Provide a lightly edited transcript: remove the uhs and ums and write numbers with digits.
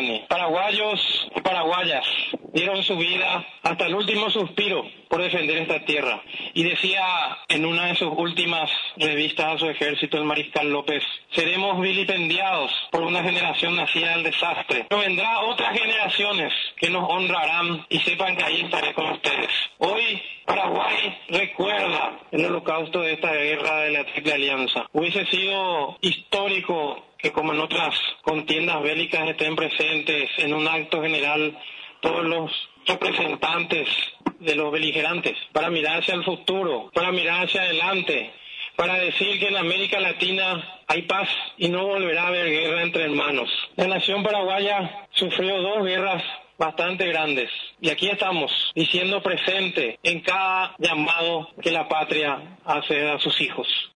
Ronnie. Paraguayos y paraguayas dieron su vida hasta el último suspiro por defender esta tierra. Y decía en una de sus últimas revistas a su ejército el mariscal López: seremos vilipendiados por una generación nacida del desastre, pero vendrá otras generaciones que nos honrarán y sepan que ahí estaré con ustedes. Hoy Paraguay recuerda el holocausto de esta guerra de la Triple Alianza. Hubiese sido histórico que, como en otras contiendas bélicas, estén presentes en un acto general todos los representantes de los beligerantes, para mirar hacia el futuro, para mirar hacia adelante, para decir que en América Latina hay paz y no volverá a haber guerra entre hermanos. La nación paraguaya sufrió 2 guerras bastante grandes y aquí estamos diciendo presente en cada llamado que la patria hace a sus hijos.